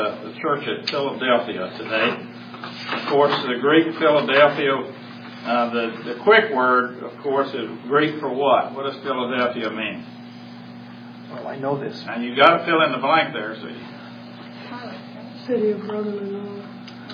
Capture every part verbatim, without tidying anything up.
The church at Philadelphia today. Of course, the Greek Philadelphia, uh, the, the quick word, of course, is Greek for what? What does Philadelphia mean? Well, I know this. And you've got to fill in the blank there. So you, City of brotherly love.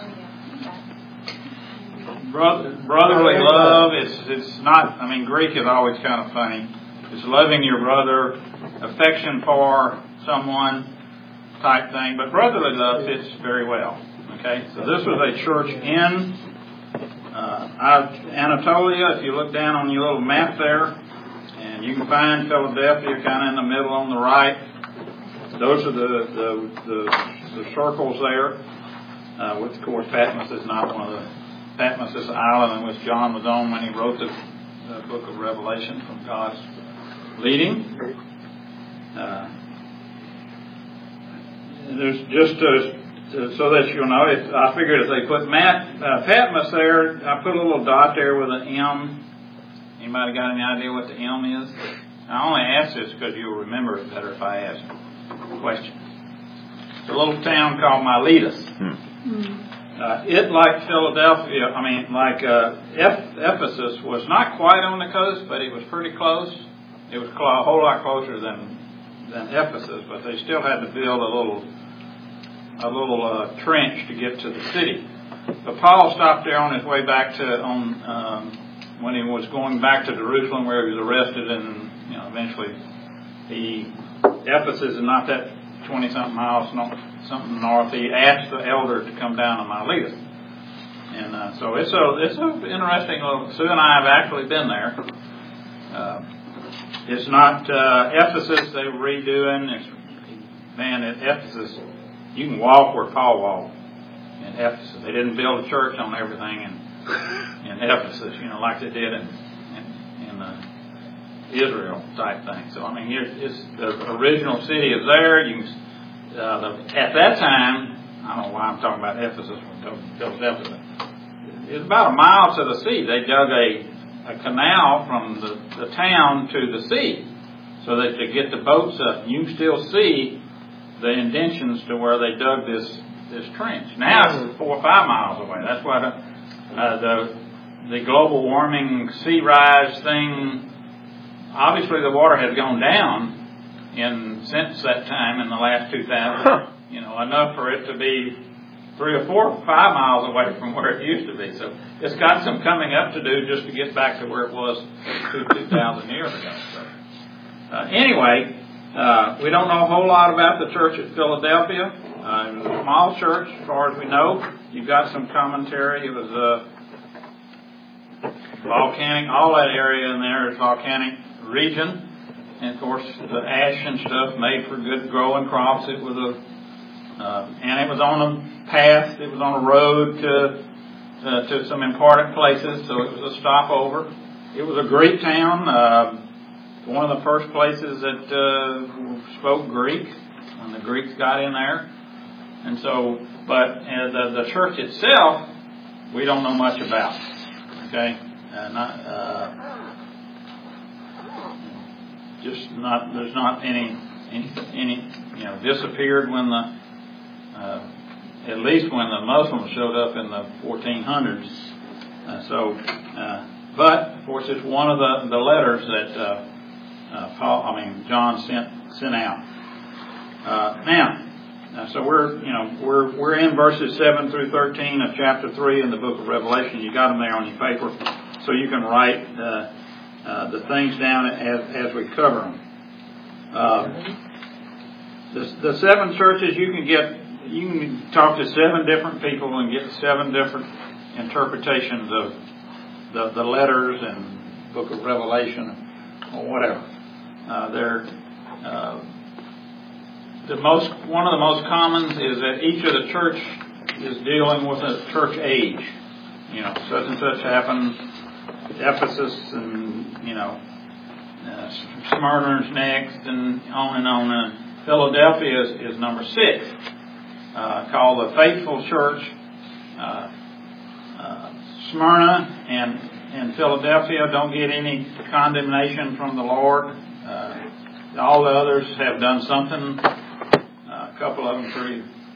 Brother, brotherly love, it's, it's not, I mean, Greek is always kind of funny. It's loving your brother, affection for someone, type thing, but brotherly love fits very well. Okay, so this was a church in uh, Anatolia. If you look down on your little map there, and you can find Philadelphia kind of in the middle on the right. Those are the the, the, the circles there. Uh, which, of course, Patmos is not one of the Patmos is the island in which John was on when he wrote the, the book of Revelation from God's leading. Uh, There's just to, to, so that you'll know, if, I figured if they put Matt, uh, Patmos there, I put a little dot there with an M. Anybody got any idea what the M is? I only ask this because you'll remember it better if I ask a question. It's a little town called Miletus. Hmm. Uh, it, like Philadelphia, I mean, like uh, Ephesus, was not quite on the coast, but it was pretty close. It was a whole lot closer than than Ephesus, but they still had to build a little a little uh, trench to get to the city. But Paul stopped there on his way back to on um, when he was going back to Jerusalem, where he was arrested, and you know eventually he Ephesus is not that twenty something miles no, something north. He asked the elder to come down to Miletus, and uh, so it's a it's an interesting little. Sue and I have actually been there. Uh, It's not uh, Ephesus they were redoing. It's, man, at Ephesus, you can walk where Paul walked in Ephesus. They didn't build a church on everything in, in Ephesus, you know, like they did in in, in uh, Israel type thing. So I mean, it's, the original city is there. You can, uh, the, at that time, I don't know why I'm talking about Ephesus when Philadelphia. It's about a mile to the sea. They dug a a canal from the, the town to the sea so that to get the boats up. You can still see the indentions to where they dug this this trench. Now it's four or five miles away. That's why the uh, the, the global warming sea rise thing, obviously the water has gone down in since that time in the last two thousand, you know, enough for it to be three or four or five miles away from where it used to be. So it's got some coming up to do just to get back to where it was two thousand years ago. So, uh, anyway, uh, we don't know a whole lot about the church at Philadelphia. Uh, it was a small church, as far as we know. You've got some commentary. It was a volcanic, all that area in there is volcanic region. And, of course, the ash and stuff made for good growing crops. It was a Uh, and it was on a path, it was on a road to uh, to some important places, so it was a stopover. It was a Greek town, uh, one of the first places that uh, spoke Greek when the Greeks got in there. And so, but uh, the, the church itself, we don't know much about. Okay, uh, not uh, just not. There's not any any any you know disappeared when the Uh, at least when the Muslims showed up in the fourteen hundreds. Uh, so, uh, but of course, it's one of the, the letters that uh, uh, Paul, I mean John sent sent out. Uh, now, uh, so we're you know we're we're in verses seven through thirteen of chapter three in the book of Revelation. You got them there on your paper, so you can write uh, uh, the things down as as we cover them. Uh, the, the seven churches you can get. You can talk to seven different people and get seven different interpretations of the, the letters and book of Revelation or whatever. Uh, they're, uh, the most one of the most commons is that each of the church is dealing with a church age. You know, such and such happened, Ephesus, and you know, uh, Smyrna's next, and on and on. And Philadelphia is, is number six. Uh, called the Faithful Church. Uh, uh, Smyrna and, and Philadelphia don't get any condemnation from the Lord. Uh, all the others have done something, uh, a couple of them pretty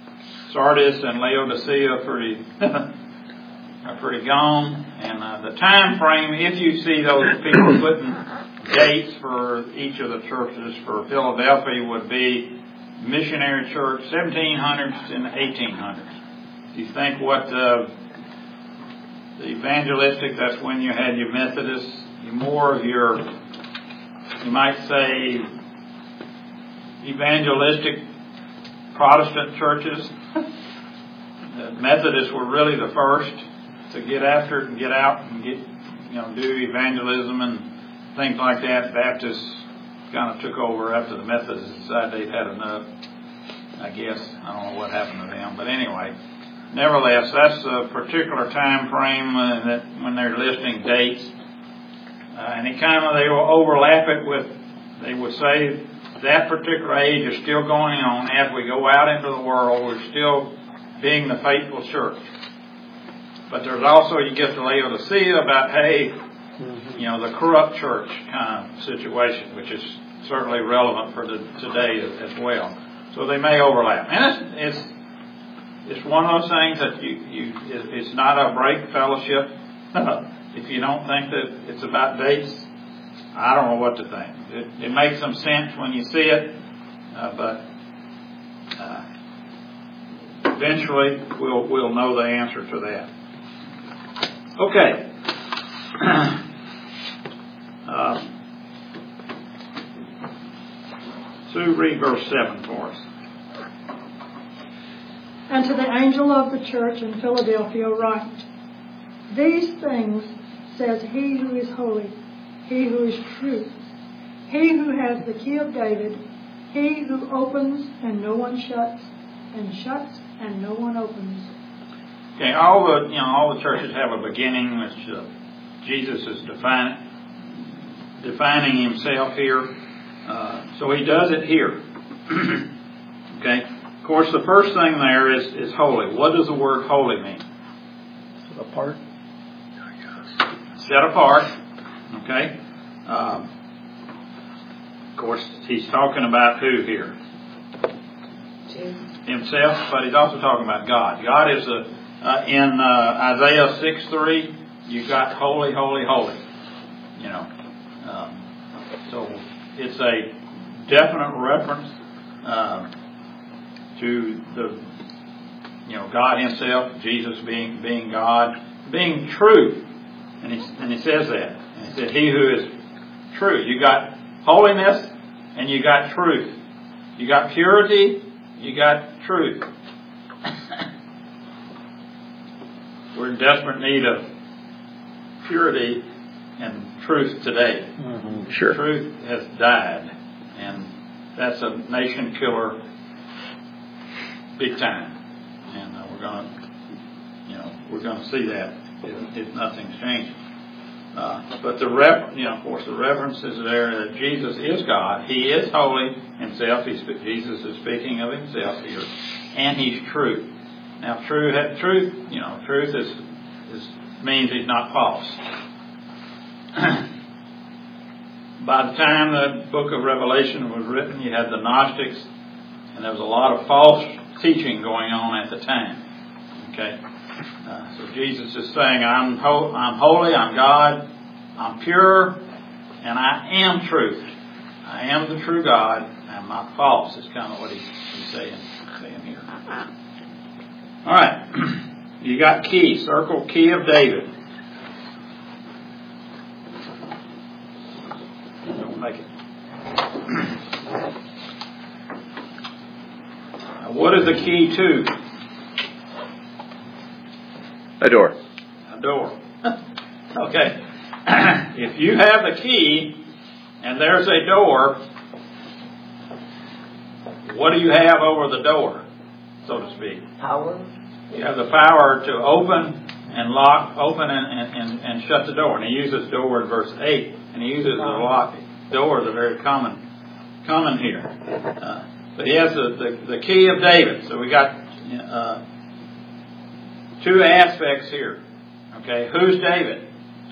Sardis and Laodicea are pretty, are pretty gone. And uh, the time frame, if you see those people putting dates for each of the churches, for Philadelphia would be missionary church, seventeen hundreds and eighteen hundreds. You think what uh, the evangelistic, that's when you had your Methodists, more of your, you might say, evangelistic Protestant churches. The Methodists were really the first to get after it and get out and get, you know, do evangelism and things like that. Baptists kind of took over after the Methodists decided they'd had enough. I guess I don't know what happened to them, but anyway, nevertheless, that's a particular time frame uh, that when they're listing dates, uh, and it kind of they will overlap it with. They would say that particular age is still going on as we go out into the world. We're still being the faithful church. But there's also, you get to Laodicea about, hey, you know, the corrupt church kind of situation, which is certainly relevant for the, today as well. So they may overlap. And it's, it's, it's one of those things that you, you it's not a break fellowship. If you don't think that it's about dates, I don't know what to think. It, it makes some sense when you see it, uh, but uh, eventually we'll we'll know the answer to that. Okay. uh, Sue, read verse seven for us. And to the angel of the church in Philadelphia write, these things says he who is holy, he who is true, he who has the key of David, he who opens and no one shuts, and shuts and no one opens. Okay, all the you know all the churches have a beginning, which uh, Jesus is defining defining himself here. Uh, so he does it here. Okay. Of course, the first thing there is is holy. What does the word holy mean? Set apart. Set apart. Okay. Um, of course, he's talking about who here? Jesus. Himself, but he's also talking about God. God is a uh, in uh, Isaiah six three. You got holy, holy, holy. You know. Um, so it's a definite reference uh, to the you know God Himself, Jesus being being God, being true, and he and he says that. And he said, "He who is true." You got holiness, and you got truth. You got purity. You got truth. We're in desperate need of purity and truth today. Mm-hmm. Sure. Truth has died, and that's a nation killer, big time. And uh, we're gonna, you know, we're gonna see that if, if nothing's changed. Uh, but the rep, you know, of course, the reference is there that Jesus is God. He is holy himself. He's, Jesus is speaking of himself here, and he's true. Now, true, truth, you know, truth is, is means he's not false. By the time the book of Revelation was written, you had the Gnostics, and there was a lot of false teaching going on at the time. Okay. Uh, so Jesus is saying, I'm, ho- I'm holy, I'm God, I'm pure, and I am truth. I am the true God. I'm not false. Is kind of what he's, he's saying, saying here. All right. You got key. Circle key of David. Don't make it. Now, what is the key to? A door. A door. Okay. If you have the key and there's a door, what do you have over the door, so to speak? Power. You have the power to open and lock, open and, and, and shut the door. And he uses door in verse eight, and he uses the lock. Door is a very common, common here. Uh, but he has the, the, the key of David. So we got uh, two aspects here. Okay, who's David?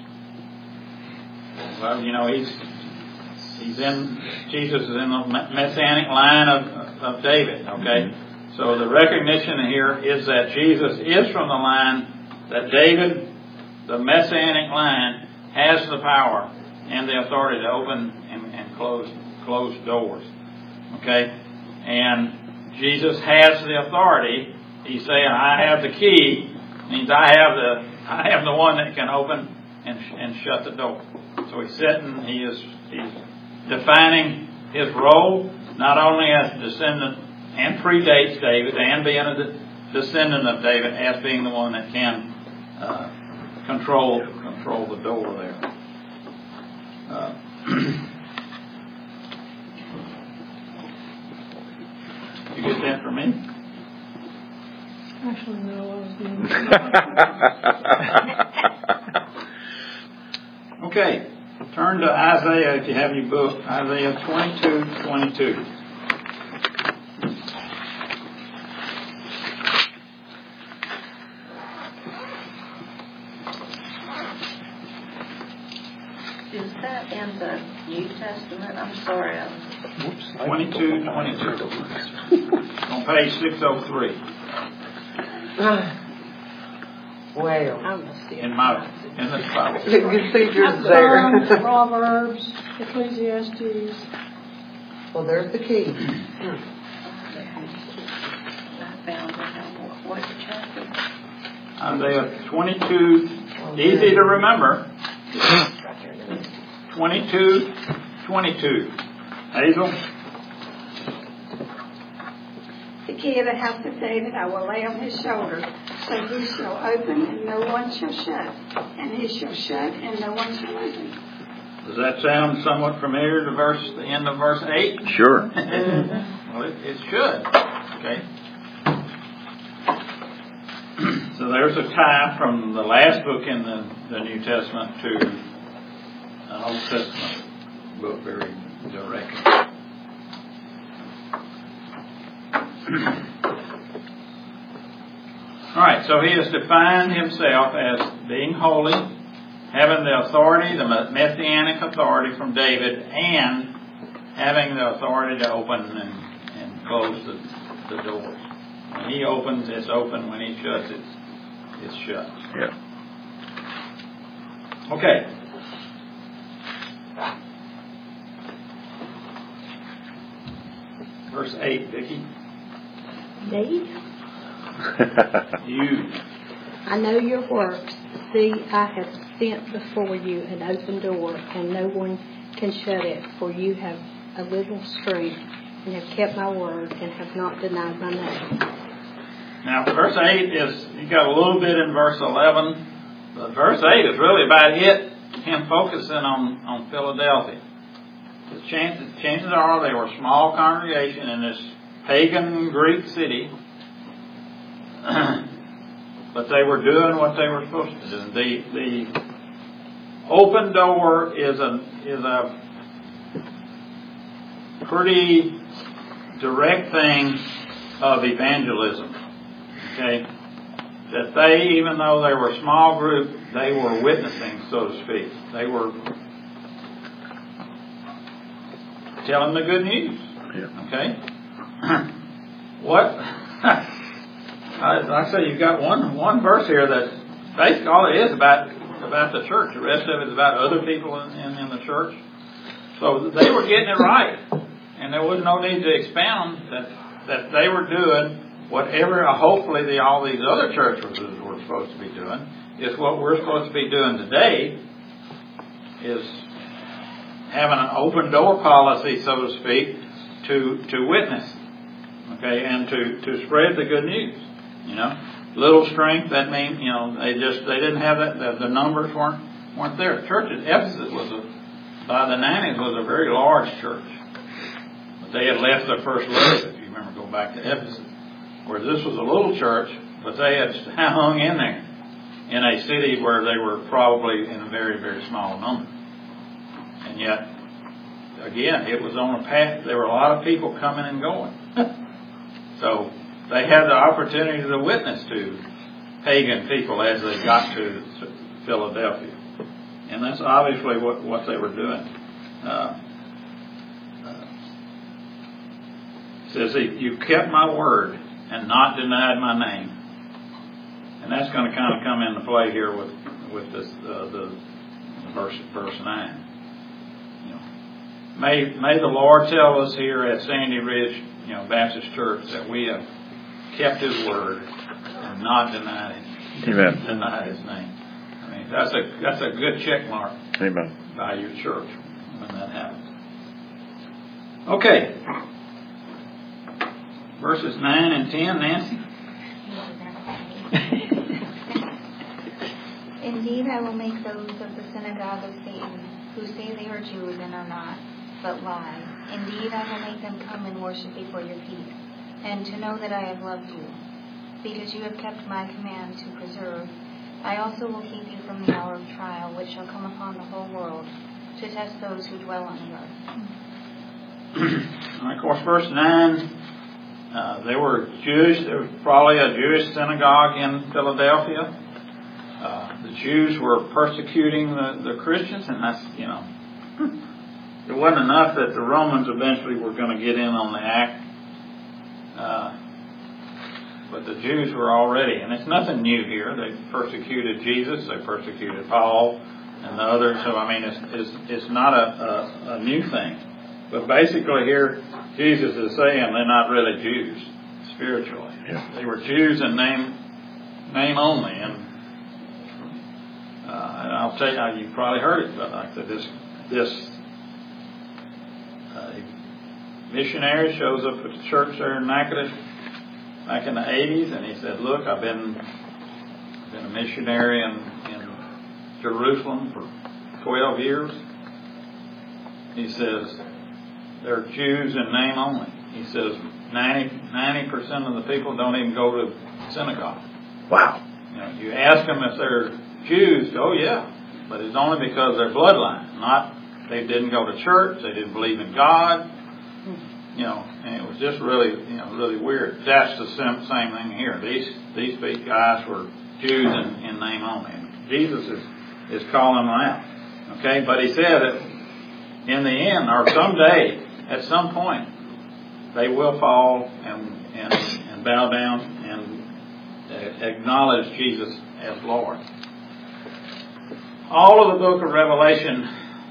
Well, you know, he's he's in Jesus is in the messianic line of of David. Okay, So the recognition here is that Jesus is from the line that David, the Messianic line, has the power and the authority to open and, and close close doors. Okay? And Jesus has the authority. He's saying, I have the key. Means I have the I am the one that can open and and shut the door. So he's sitting, he is he's defining his role, not only as a descendant and predates David and being a de- descendant of David, as being the one that can uh, control control the door there. Uh, you get that from me? Actually, no, I was doing Okay, turn to Isaiah if you have your book, Isaiah twenty-two twenty-two. Is that in the New Testament? I'm sorry. I'm... twenty-two twenty-two. On page six oh three. Well, In my, in the Bible. the procedures Psalms, there. Proverbs, Ecclesiastes. Well, there's the key. I found it. What chapter? Isaiah twenty-two, easy to remember. twenty-two twenty-two. Hazel? The key of the house of David I will lay on his shoulder, so he shall open and no one shall shut, and he shall shut and no one shall open. Does that sound somewhat familiar to verse, the end of verse eight? Sure. Well, it, it should. Okay. So there's a tie from the last book in the, the New Testament to an Old Testament book very directly. All right, so he has defined himself as being holy, having the authority, the messianic authority from David, and having the authority to open and, and close the, the doors. When he opens, it's open. When he shuts, it's, it's shut. Yeah. Okay. Verse eight, Vicki. Dave, You. I know your works. See, I have sent before you an open door, and no one can shut it, for you have a little strength, and have kept my word, and have not denied my name. Now, verse eight is, you got a little bit in verse eleven, but verse eight is really about it, him focusing on, on Philadelphia. The chances, chances are they were a small congregation in this pagan Greek city, but they were doing what they were supposed to do. The, the open door is a, is a pretty direct thing of evangelism. Okay? That they, even though they were a small group, they were witnessing, so to speak. They were telling the good news. Yeah. Okay? What? I, I say you've got one one verse here that basically all it is about about the church. The rest of it is about other people in, in, in the church. So they were getting it right, and there was no need to expound that that they were doing whatever. Hopefully, the, all these other churches were supposed to be doing is what we're supposed to be doing today. Is having an open door policy, so to speak, to to witness, okay, and to, to spread the good news. You know, little strength. That means, you know, they just they didn't have that. The, the numbers weren't weren't there. The church at Ephesus was a by the nineties was a very large church, but they had left their first letter. If you remember, going back to Ephesus, whereas this was a little church, but they had hung in there in a city where they were probably in a very very small number. And yet, again, it was on a path. There were a lot of people coming and going. So they had the opportunity to witness to pagan people as they got to Philadelphia. And that's obviously what, what they were doing. Uh, uh, it says, you kept my word and not denied my name. And that's going to kind of come into play here with with this uh, the verse verse nine. You know, may may the Lord tell us here at Sandy Ridge, you know, Baptist Church, that we have kept His word and not denied Him. Amen. Denied His name. I mean, that's a that's a good check mark. Amen. By your church when that happens. Okay. Verses nine and ten, Nancy. Indeed, I will make those of the synagogue of Satan, who say they are Jews and are not, but lie. Indeed, I will make them come and worship before your feet, and to know that I have loved you. Because you have kept my command to preserve, I also will keep you from the hour of trial, which shall come upon the whole world, to test those who dwell on the earth. And of course, verse nine, uh, they were Jewish. There was probably a Jewish synagogue in Philadelphia. Uh, the Jews were persecuting the, the Christians, and that's, you know, it wasn't enough that the Romans eventually were going to get in on the act. Uh, but the Jews were already, and it's nothing new here. They persecuted Jesus, they persecuted Paul, and the others. So I mean, it's it's, it's not a, a, a new thing. But basically here, Jesus is saying they're not really Jews spiritually. Yeah. They were Jews in name, name only. And, uh, and I'll tell you, you've probably heard it, but like this this uh, missionary shows up at the church there in Natchitoches back in the eighties, and he said, "Look, I've been been a missionary in, in Jerusalem for twelve years." He says, they're Jews in name only. He says ninety percent of the people don't even go to synagogue. Wow. You know, you ask them if they're Jews, oh yeah, but it's only because they're bloodline, not they didn't go to church, they didn't believe in God. You know, and it was just really, you know, really weird. That's the same, same thing here. These these big guys were Jews in, in name only. And Jesus is, is calling them out. Okay, but he said that in the end, or someday, at some point, they will fall and and, and bow down and acknowledge Jesus as Lord. All of the book of Revelation,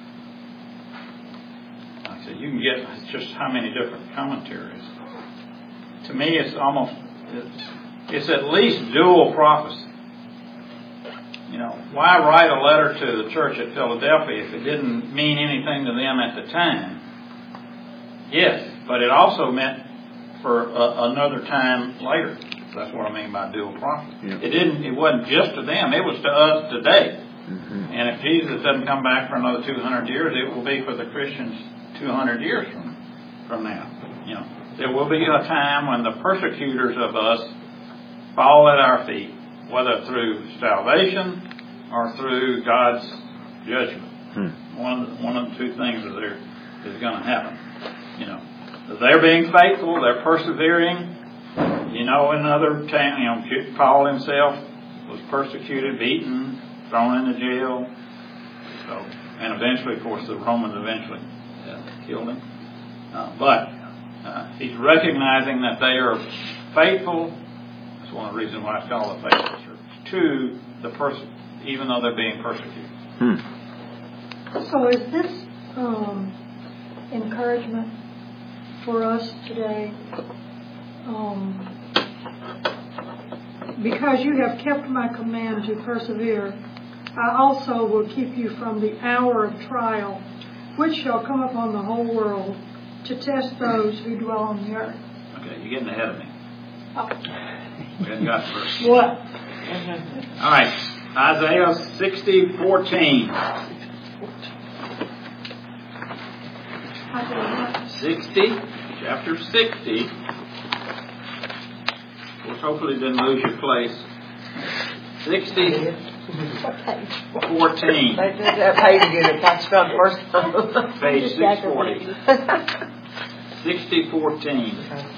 like I said, you can get just how many different commentaries. To me, it's almost, it's, it's at least dual prophecy. You know, why write a letter to the church at Philadelphia if it didn't mean anything to them at the time? Yes, but it also meant for a, another time later. That's what I mean by dual prophecy. Yep. It didn't. It wasn't just to them. It was to us today. Mm-hmm. And if Jesus doesn't come back for another two hundred years, it will be for the Christians two hundred years from from now. You know, there will be a time when the persecutors of us fall at our feet, whether through salvation or through God's judgment. Hmm. One one of the two things is there is going to happen. You know, they're being faithful, they're persevering. You know, another time, you know, Paul himself was persecuted, beaten, thrown into jail. So, and eventually, of course, the Romans eventually uh, killed him. Uh, but uh, he's recognizing that they are faithful. That's one of the reasons why it's called a faithful church. To the person, even though they're being persecuted. Hmm. So is this um, encouragement for us today? Um, because you have kept my command to persevere, I also will keep you from the hour of trial, which shall come upon the whole world, to test those who dwell on the earth. Okay, you're getting ahead of me. Oh. We haven't got the verse. What? All right, Isaiah sixty fourteen. Sixty, chapter sixty. Of course, hopefully you didn't lose your place. Sixty fourteen. They did that page again if I spelled first time. Page six forty. Sixty fourteen.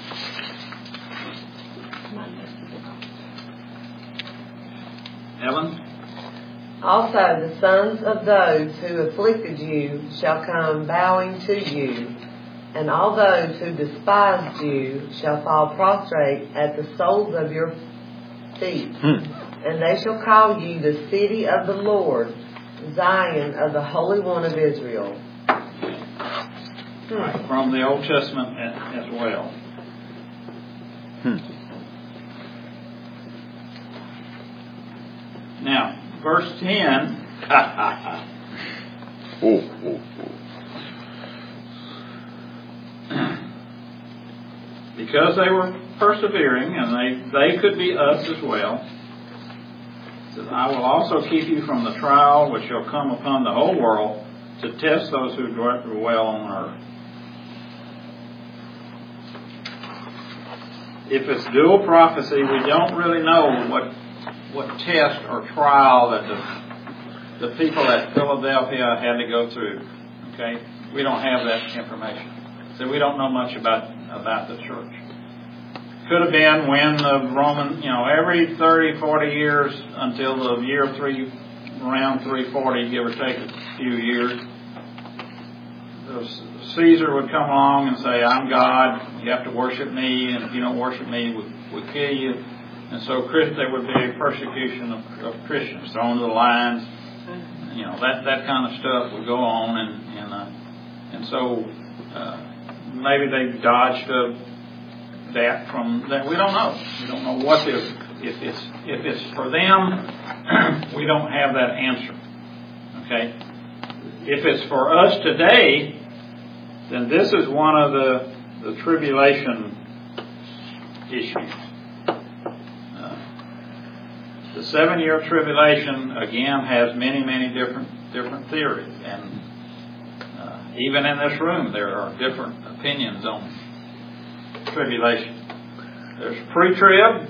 Ellen? Also, the sons of those who afflicted you shall come bowing to you, And all those who despised you shall fall prostrate at the soles of your feet. Hmm. And they shall call you the city of the Lord, Zion of the Holy One of Israel. Right, from the Old Testament as well. Hmm. Now, verse ten. Oh, oh, oh. Because they were persevering, and they, they could be us as well, it says, I will also keep you from the trial which shall come upon the whole world to test those who dwell on earth. If it's dual prophecy, we don't really know what what test or trial that the the people at Philadelphia had to go through. Okay, we don't have that information, so we don't know much about about the church. Could have been when the Roman, you know, every thirty, forty years until the year three, around three forty, give or take a few years, Caesar would come along and say, I'm God, you have to worship me, and if you don't worship me, we, we'll kill you. And so there would be a persecution of, of Christians, thrown to the lions, you know, that, that kind of stuff would go on, and and, uh, and so uh, maybe they dodged uh, that from that. We don't know. We don't know what if, if it's if it's for them, we don't have that answer. Okay? If it's for us today, then this is one of the, the tribulation issues. Uh, the seven-year tribulation, again, has many, many different different theories. And uh, even in this room, there are different opinions on tribulation. There's pre-trib,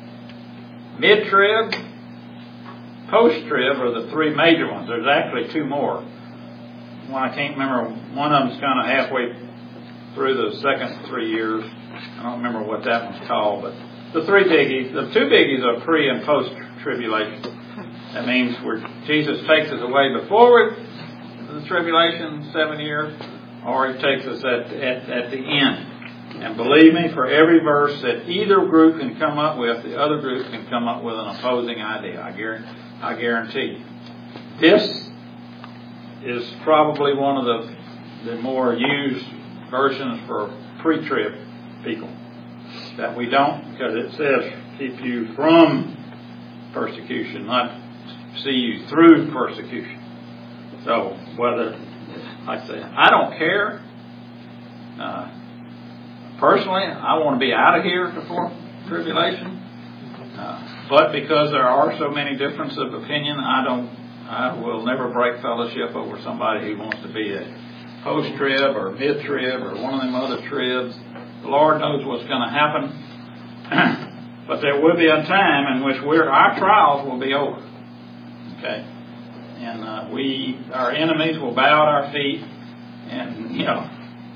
mid-trib, post-trib are the three major ones. There's actually two more. One I can't remember. One of them's kind of halfway through the second three years. I don't remember what that one's called, but the three biggies, the two biggies are pre and post tribulation. That means where Jesus takes us away before the tribulation, seven years, or He takes us at at, at the end. And believe me, for every verse that either group can come up with, the other group can come up with an opposing idea. I guarantee. I guarantee. This is probably one of the, the more used versions for pre-trib people. That we don't, because it says keep you from persecution, not see you through persecution. So whether, like I say, I don't care. Uh, personally, I want to be out of here before tribulation. Uh, but because there are so many differences of opinion, I don't. I will never break fellowship over somebody who wants to be a post-trib or mid-trib or one of them other tribs. The Lord knows what's going to happen. But there will be a time in which we're, our trials will be over. Okay? And uh, we, our enemies will bow at our feet. And, you know,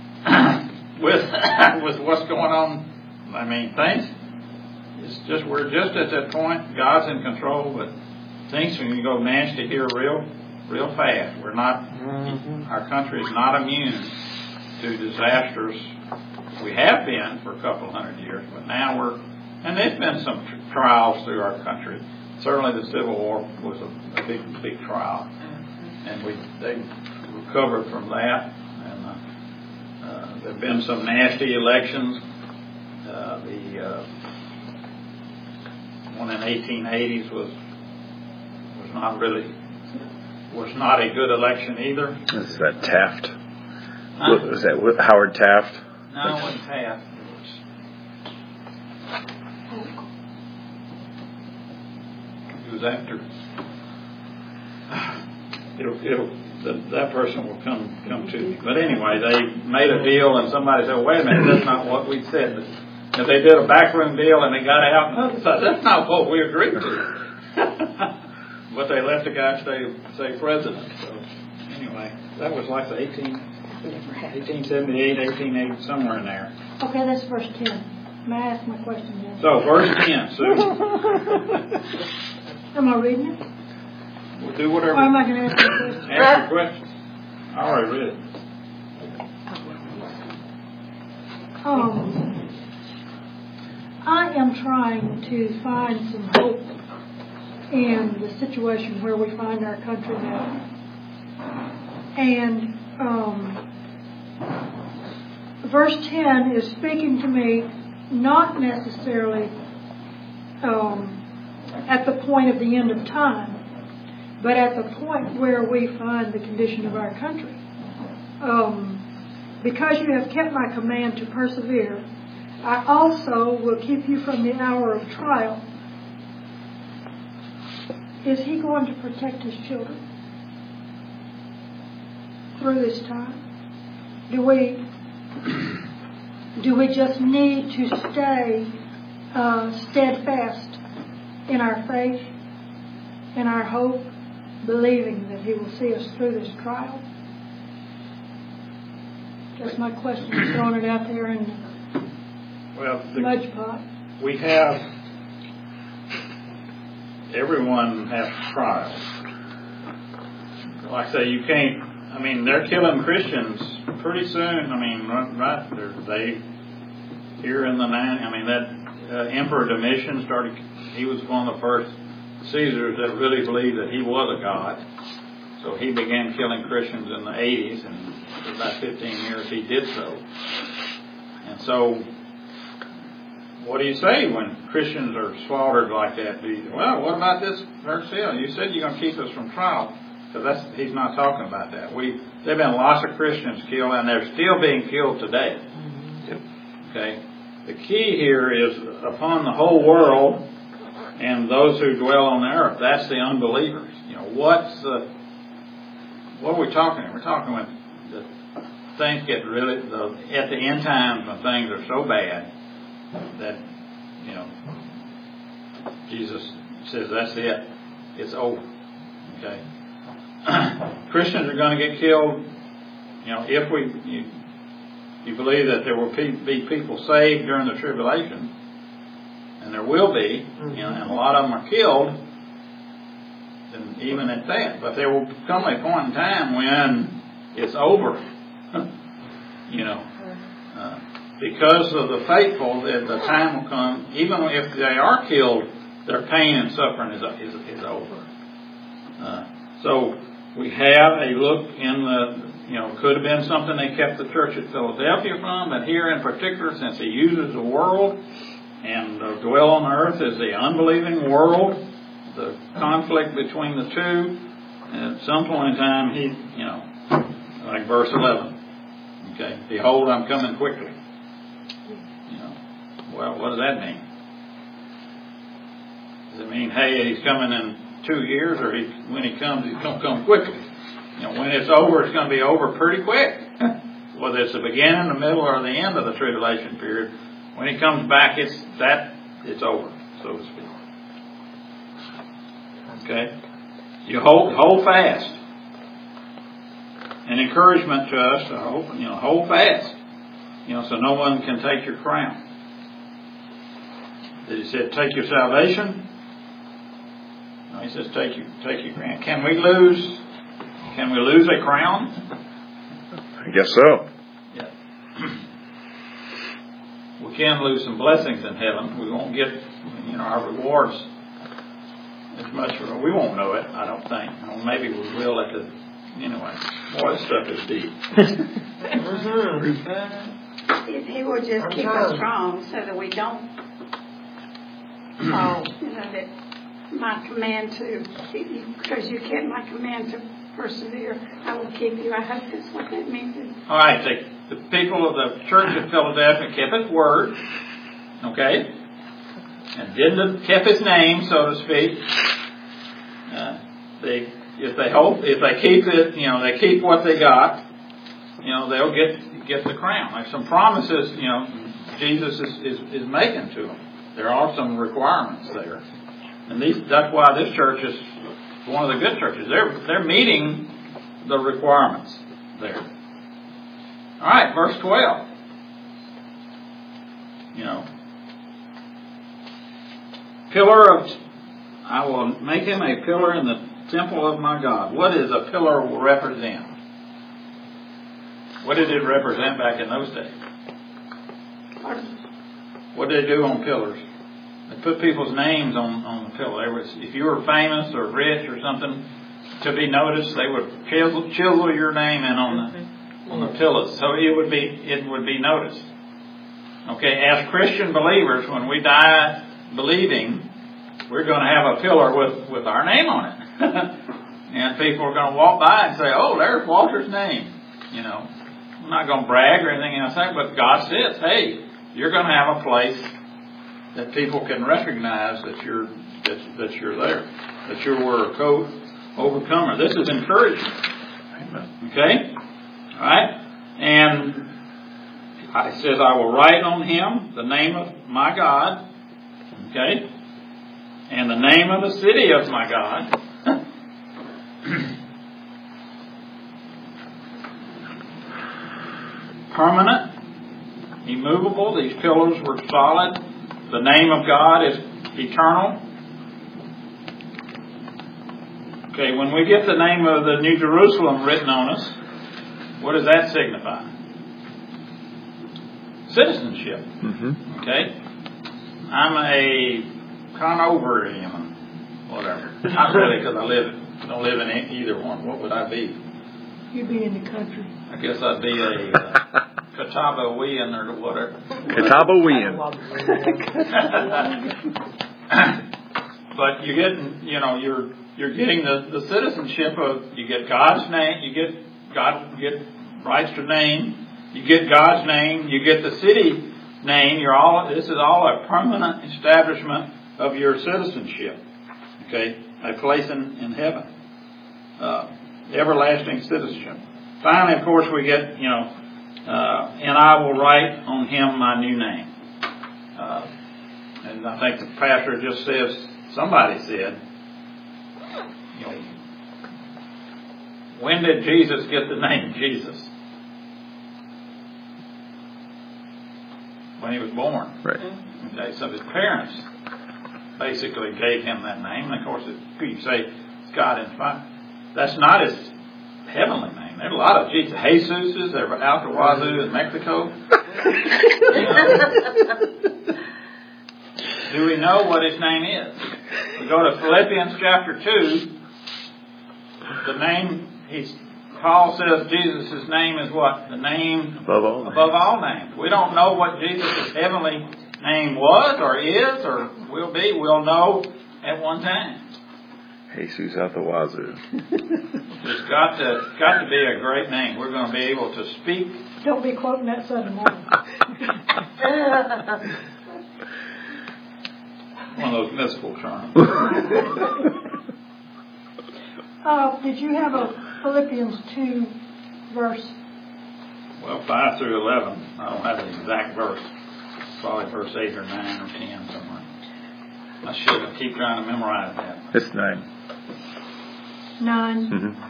with, with what's going on, I mean, things, it's just, we're just at that point. God's in control, but things can go nasty here real, real fast. We're not, mm-hmm. Our country is not immune to disasters. We have been for a couple hundred years, but now we're, and there's been some tr- trials through our country. Certainly the Civil War was a, a big, big trial, and we they recovered from that. And uh, uh, there've been some nasty elections. Uh, the uh, one in eighteen eighties was. Not really, was not a good election either. Is that Taft? Huh? Was that Howard Taft? No, it wasn't Taft. It was after. It'll, it'll, that, that person will come come to me. But anyway, they made a deal, and somebody said, "Wait a minute, that's not what we said." If they did a backroom deal and they got out, and others said, "That's not what we agreed to." But they let the guy stay stay president. So anyway, that was like the eighteen, eighteen seventy-eight, eighteen eighty, somewhere in there. Okay, that's verse ten. May I ask my question then? So verse ten, Sue. Am I reading it? We'll do whatever. Or am I going to ask you a question? Ask your question. I already read it. Um, I am trying to find some hope in the situation where we find our country now. And um, verse ten is speaking to me not necessarily um, at the point of the end of time, but at the point where we find the condition of our country. Um, because you have kept my command to persevere, I also will keep you from the hour of trial. Is he going to protect his children through this time? Do we do we just need to stay uh, steadfast in our faith, in our hope, believing that he will see us through this trial? That's my question. Throwing it out there in Well, the the, mudge pot. we have, everyone has trials. Like I say, you can't, I mean, they're killing Christians pretty soon. I mean, right, right they're, they, here in the nine, I mean, that uh, Emperor Domitian started, he was one of the first Caesars that really believed that he was a god. So he began killing Christians in the eighties, and for about fifteen years he did so. And so, what do you say when Christians are slaughtered like that? Do you, well, what about this verse here? You said you're going to keep us from trial, because that's he's not talking about that. We there've been lots of Christians killed, and they're still being killed today. Yep. Okay, the key here is upon the whole world and those who dwell on the earth. That's the unbelievers. You know, what's the what are we talking about? We're talking when the things get really the, at the end times when things are so bad that, you know, Jesus says that's it. It's over. Okay. Christians are going to get killed. You know, if we you, you believe that there will be people saved during the tribulation, and there will be, you know, and a lot of them are killed, then even at that, but there will come a point in time when it's over. You know, uh, because of the faithful, the, the time will come, even if they are killed, their pain and suffering is is, is over. Uh, so we have a look in the, you know, could have been something they kept the church at Philadelphia from, but here in particular, since he uses the world and uh, dwell on earth is the unbelieving world, the conflict between the two, and at some point in time, he, you know, like verse eleven, okay, behold, I'm coming quickly. You know, well, what does that mean? Does it mean, hey, he's coming in two years, or he, when he comes, he's going to come quickly? You know, when it's over, it's going to be over pretty quick. Whether it's the beginning, the middle, or the end of the tribulation period, when he comes back, it's that it's over, so to speak. Okay, you hold hold fast. An encouragement to us to hold, you know, hold fast. You know, so no one can take your crown. Did he say take your salvation? No, he says take you take your crown. Can we lose? Can we lose a crown? I guess so. Yeah. We can lose some blessings in heaven. We won't get, you know, our rewards as much. We won't know it, I don't think. Well, maybe we will at the, anyway. Boy, this stuff is deep. If he will just keep us strong so that we don't fall, you know, that my command to keep you, because you kept my command to persevere, I will keep you. I hope that's what that means. All right, the, the people of the church at Philadelphia kept his word, okay, and didn't kept his name, so to speak. Uh, they, if they hope, if they keep it, you know, they keep what they got, you know, they'll get get the crown. There's some promises, you know, Jesus is, is, is making to them. There are some requirements there, and these, that's why this church is one of the good churches. They're they're meeting the requirements there. All right, verse twelve. You know, pillar of, I will make him a pillar in the temple of my God. What does a pillar represent? What did it represent back in those days? What did they do on pillars? They put people's names on, on the pillar. They was, if you were famous or rich or something to be noticed, they would chisel, chisel your name in on the on the pillars, so it would be it would be noticed. Okay, as Christian believers, when we die believing, we're going to have a pillar with, with our name on it, and people are going to walk by and say, "Oh, there's Walter's name." You know, I'm not going to brag or anything else, but God says, "Hey, you're going to have a place that people can recognize that you're that, that you're there, that you were a co-overcomer." This is encouragement. Amen. Okay, all right, and it says, "I will write on him the name of my God." Okay, and the name of the city of my God. Permanent, immovable. These pillars were solid. The name of God is eternal. Okay, when we get the name of the New Jerusalem written on us, what does that signify? Citizenship. Mm-hmm. Okay? I'm a Conoverian, whatever. Not really, because I live don't live in either one. What would I be? You'd be in the country. I guess I'd be a uh, Catawbawean or whatever. Catawbawean. But you're getting, you know, you're you're getting the, the citizenship of, you get God's name, you get God, you get rights to name, you get God's name, you get the city name. You're all. This is all a permanent establishment of your citizenship. Okay, a place in in heaven, uh, everlasting citizenship. Finally, of course, we get, you know, uh, and I will write on him my new name. Uh, and I think the pastor just says, somebody said, you know, when did Jesus get the name Jesus? When he was born. Right. Okay, so his parents basically gave him that name. And of course, it, you say it's God inspired. That's not his heavenly name. There's a lot of Jesus. Jesus's, they're out the wazoo in Mexico. You know. Do we know what his name is? We go to Philippians chapter two. The name, he's, Paul says Jesus' name is what? The name above all names. Above all names. We don't know what Jesus' heavenly name was or is or will be. We'll know at one time. Jesus out the wazoo. It's got to got to be a great name. We're going to be able to speak. Don't be quoting that Sunday morning. One of those mystical terms. uh, did you have a Philippians two verse? Well, five through eleven. I don't have an exact verse. Probably verse eight or nine or ten somewhere. I should. I keep trying to memorize that. It's nine. Nine. Mm-hmm.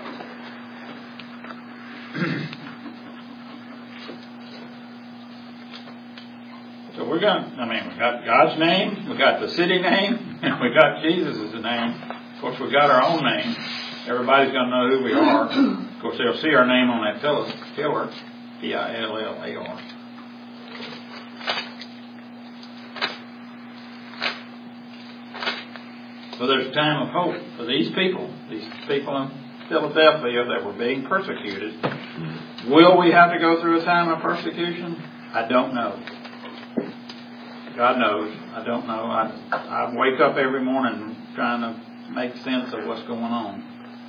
So we're going to, I mean, we got God's name, we got the city name, and we got Jesus' name. Of course, we got our own name. Everybody's going to know who we are. Of course, they'll see our name on that pillar, pillar, P I L L A R. So there's a time of hope for these people, these people in Philadelphia that were being persecuted. Will we have to go through a time of persecution? I don't know. God knows. I don't know. I, I wake up every morning trying to make sense of what's going on.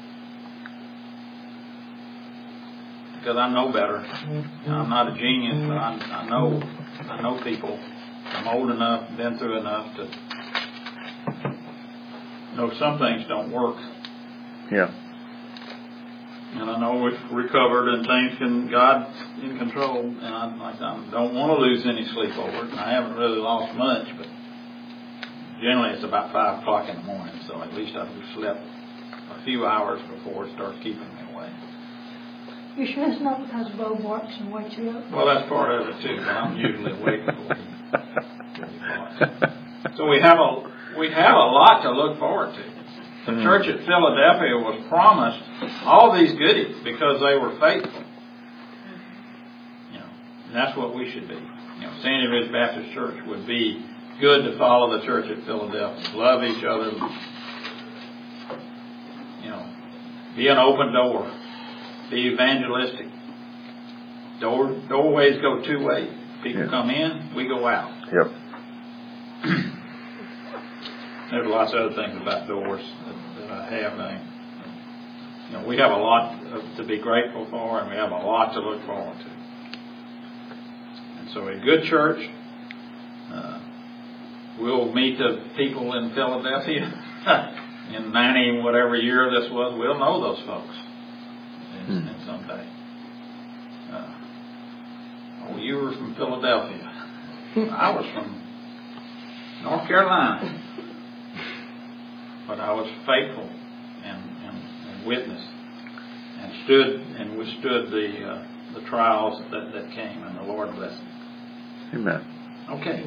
Because I know better. I'm not a genius, but I, I know I know people. I'm old enough, been through enough to know some things don't work. Yeah. And I know we've recovered and things can, God's in control, and I, like, I don't want to lose any sleep over it. And I haven't really lost much, but generally it's about five o'clock in the morning, so at least I've slept a few hours before it starts keeping me awake. You sure it's not because Bo barks and wakes you up? Well, that's part of it too, but I'm usually awake before he barks. So we have a we have a lot to look forward to. The mm. church at Philadelphia was promised all these goodies because they were faithful. You know, and that's what we should be. you know, Sandy Ridge Baptist Church would be good to follow the church at Philadelphia. Love each other. You know, be an open door. Be evangelistic. Door, doorways go two ways. People Yeah. come in, we go out. Yep. There's lots of other things about doors that, that I have. I, you know, we have a lot of, to be grateful for, and we have a lot to look forward to. And so, a good church. Uh, we'll meet the people in Philadelphia in ninety whatever year this was. We'll know those folks in, Hmm. in someday. Uh, oh, you were from Philadelphia. I was from North Carolina. But I was faithful and, and, and witnessed and stood and withstood the uh, the trials that, that came, and the Lord blessed me. Amen. Okay.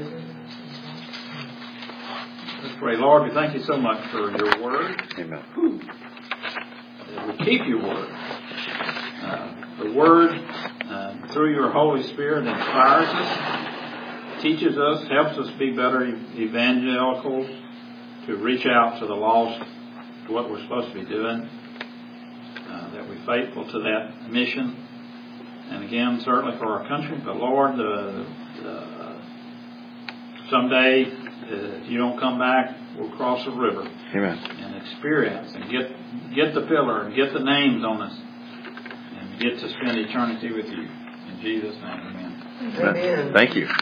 Let's pray. Lord, we thank you so much for your word. Amen. That we keep your word. Uh, the word, uh, through your Holy Spirit, inspires us, teaches us, helps us be better evangelicals, to reach out to the lost, to what we're supposed to be doing, uh, that we're faithful to that mission. And again, certainly for our country, but Lord, uh, uh, someday, uh, if you don't come back, we'll cross the river. Amen. And experience and get get the pillar and get the names on us and get to spend eternity with you. In Jesus' name, amen. Amen. Thank you.